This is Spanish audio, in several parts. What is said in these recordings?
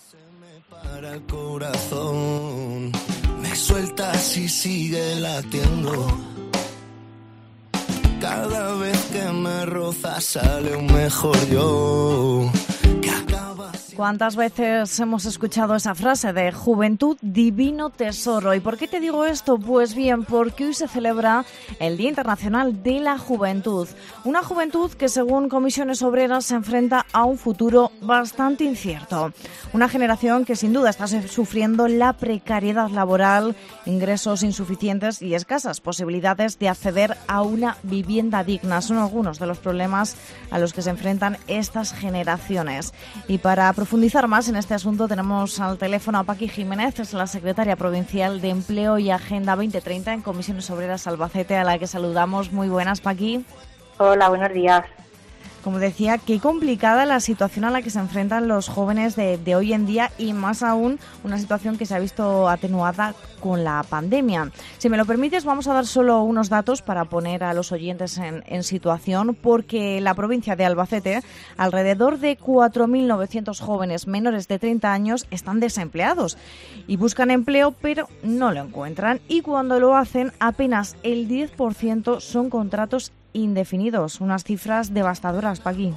Para el corazón, me sueltas y sigue latiendo. Cada vez que me rozas sale un mejor yo. ¿Cuántas veces hemos escuchado esa frase de juventud, divino tesoro? ¿Y por qué te digo esto? Pues bien, porque hoy se celebra el Día Internacional de la Juventud. Una juventud que, según Comisiones Obreras, se enfrenta a un futuro bastante incierto. Una generación que sin duda está sufriendo la precariedad laboral, ingresos insuficientes y escasas posibilidades de acceder a una vivienda digna. Son algunos de los problemas a los que se enfrentan estas generaciones. Y para profundizar más en este asunto tenemos al teléfono a Paqui Jiménez, es la secretaria provincial de Empleo y Agenda 2030 en Comisiones Obreras Albacete, a la que saludamos. Muy buenas, Paqui. Hola, buenos días. Como decía, qué complicada la situación a la que se enfrentan los jóvenes de hoy en día y más aún una situación que se ha visto atenuada con la pandemia. Si me lo permites, vamos a dar solo unos datos para poner a los oyentes en situación, porque en la provincia de Albacete alrededor de 4.900 jóvenes menores de 30 años están desempleados y buscan empleo pero no lo encuentran, y cuando lo hacen apenas el 10% son contratos indefinidos, unas cifras devastadoras, Paqui.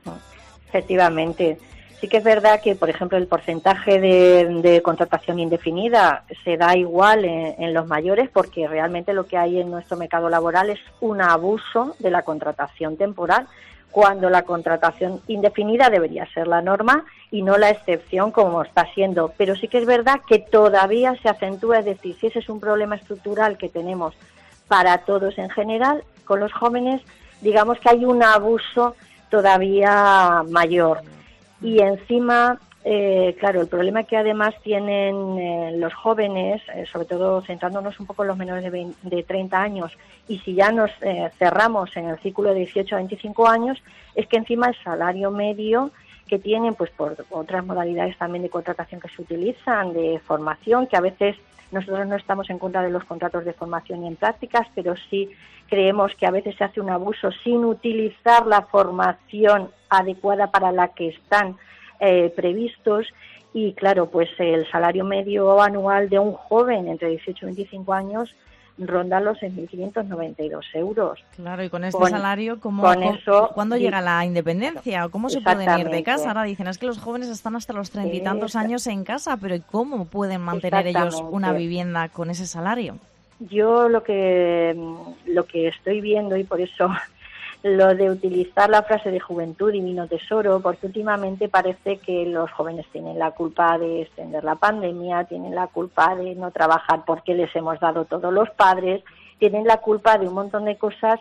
Efectivamente. Sí que es verdad que, por ejemplo, el porcentaje de contratación indefinida se da igual en los mayores, porque realmente lo que hay en nuestro mercado laboral es un abuso de la contratación temporal, cuando la contratación indefinida debería ser la norma y no la excepción como está siendo. Pero sí que es verdad que todavía se acentúa, es decir, si ese es un problema estructural que tenemos para todos en general, con los jóvenes, digamos que hay un abuso todavía mayor. Y encima, claro, el problema que además tienen los jóvenes, sobre todo centrándonos un poco en los menores de 30 años, y si ya nos cerramos en el círculo de 18 a 25 años, es que encima el salario medio que tienen, pues por otras modalidades también de contratación que se utilizan, de formación, que a veces nosotros no estamos en contra de los contratos de formación y en prácticas, pero sí creemos que a veces se hace un abuso sin utilizar la formación adecuada para la que están previstos. Y claro, pues el salario medio anual de un joven entre 18 y 25 años ronda los 6.592 euros. Claro, y con este salario, ¿cuándo llega la independencia? ¿O cómo se pueden ir de casa? Ahora dicen, es que los jóvenes están hasta los 30 y tantos años en casa, pero ¿cómo pueden mantener ellos una vivienda con ese salario? Yo lo que estoy viendo, y por eso lo de utilizar la frase de juventud divino tesoro, porque últimamente parece que los jóvenes tienen la culpa de extender la pandemia, tienen la culpa de no trabajar porque les hemos dado todos los padres, tienen la culpa de un montón de cosas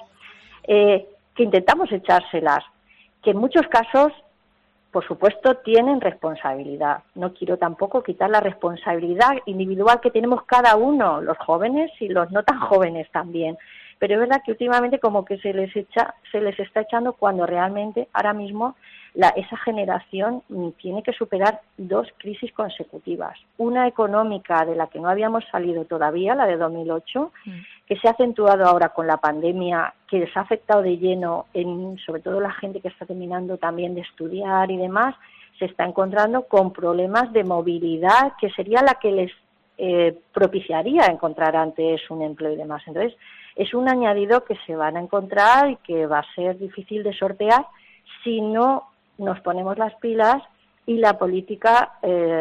que intentamos echárselas, que en muchos casos, por supuesto, tienen responsabilidad. No quiero tampoco quitar la responsabilidad individual que tenemos cada uno, los jóvenes y los no tan jóvenes también. Pero es verdad que últimamente como que se les está echando, cuando realmente ahora mismo esa generación tiene que superar 2 crisis consecutivas. Una económica de la que no habíamos salido todavía, la de 2008, que se ha acentuado ahora con la pandemia, que les ha afectado de lleno, sobre todo la gente que está terminando también de estudiar y demás, se está encontrando con problemas de movilidad, que sería la que les propiciaría encontrar antes un empleo y demás. Entonces, es un añadido que se van a encontrar y que va a ser difícil de sortear si no nos ponemos las pilas y la política,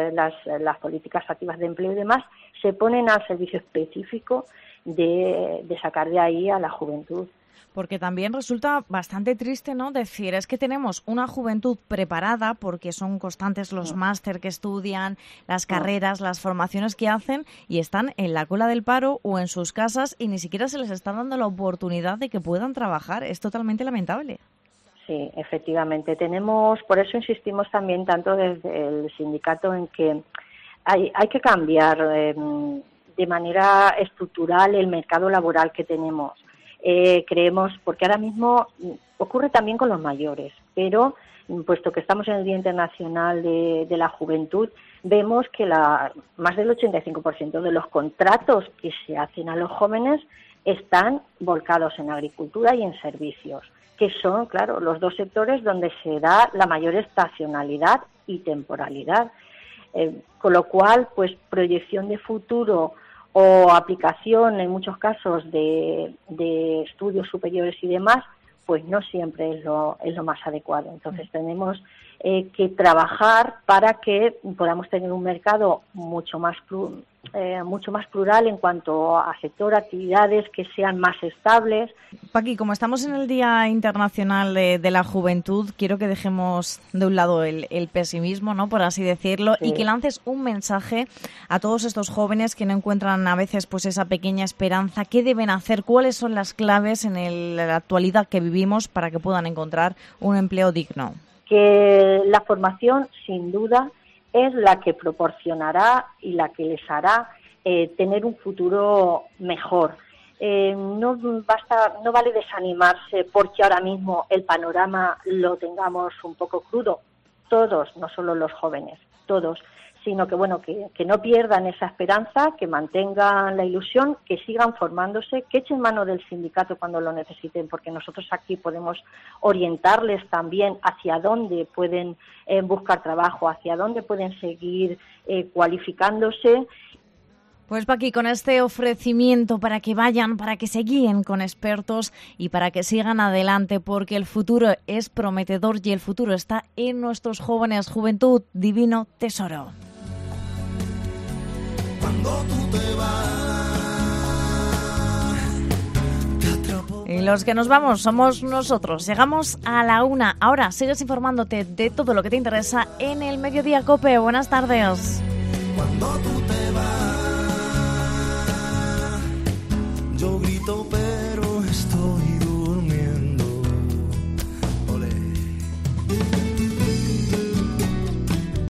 las políticas activas de empleo y demás se ponen al servicio específico de sacar de ahí a la juventud. Porque también resulta bastante triste, ¿no?, decir, es que tenemos una juventud preparada, porque son constantes los máster que estudian, las carreras, las formaciones que hacen, y están en la cola del paro o en sus casas y ni siquiera se les está dando la oportunidad de que puedan trabajar. Es totalmente lamentable. Sí, efectivamente. Por eso insistimos también tanto desde el sindicato en que hay que cambiar de manera estructural el mercado laboral que tenemos. Creemos, porque ahora mismo ocurre también con los mayores, pero puesto que estamos en el Día Internacional de la Juventud, vemos que más del 85% de los contratos que se hacen a los jóvenes están volcados en agricultura y en servicios, que son, claro, los 2 sectores donde se da la mayor estacionalidad y temporalidad. Con lo cual, pues proyección de futuro o aplicación en muchos casos de estudios superiores y demás, pues no siempre es lo más adecuado. Entonces tenemos que trabajar para que podamos tener un mercado mucho más plural en cuanto a sector, actividades que sean más estables. Paqui, como estamos en el Día Internacional de la Juventud, quiero que dejemos de un lado el pesimismo, ¿no?, por así decirlo, sí, y que lances un mensaje a todos estos jóvenes que no encuentran a veces pues esa pequeña esperanza. ¿Qué deben hacer? ¿Cuáles son las claves en la actualidad que vivimos para que puedan encontrar un empleo digno? Que la formación, sin duda, es la que proporcionará y la que les hará tener un futuro mejor. No vale desanimarse porque ahora mismo el panorama lo tengamos un poco crudo. Todos, no solo los jóvenes, todos, sino que no pierdan esa esperanza, que mantengan la ilusión, que sigan formándose, que echen mano del sindicato cuando lo necesiten, porque nosotros aquí podemos orientarles también hacia dónde pueden buscar trabajo, hacia dónde pueden seguir cualificándose. Pues Paqui, con este ofrecimiento para que vayan, para que se guíen con expertos y para que sigan adelante, porque el futuro es prometedor y el futuro está en nuestros jóvenes. Juventud, divino tesoro. Cuando tú te vas, y los que nos vamos somos nosotros. Llegamos a la 1. Ahora sigues informándote de todo lo que te interesa en el Mediodía COPE. Buenas tardes. Cuando tú te vas, yo grito